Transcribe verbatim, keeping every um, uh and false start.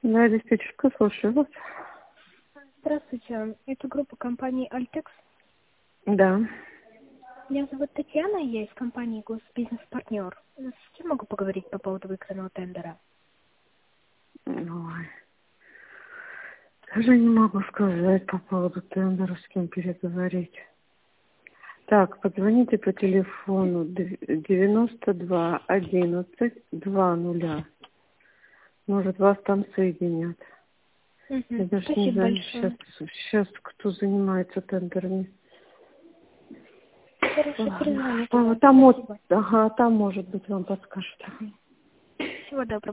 Да, диспетчерка, слушаю вас. Здравствуйте, это группа компании «Альтекс». Да. Меня зовут Татьяна, я из компании «Госбизнес-партнер». С кем могу поговорить по поводу выигранного тендера? Ой. Даже не могу сказать по поводу тендера, с кем переговорить. Так, позвоните по телефону девяносто два одиннадцать два нуля. Может, вас там соединят. Угу. Я даже не Спасибо знаю, сейчас, большое. сейчас кто занимается тендерами. Хорошо, перезвоню А, тогда. Там, вот- Спасибо. ага, там, может быть, вам подскажут. Всего доброго.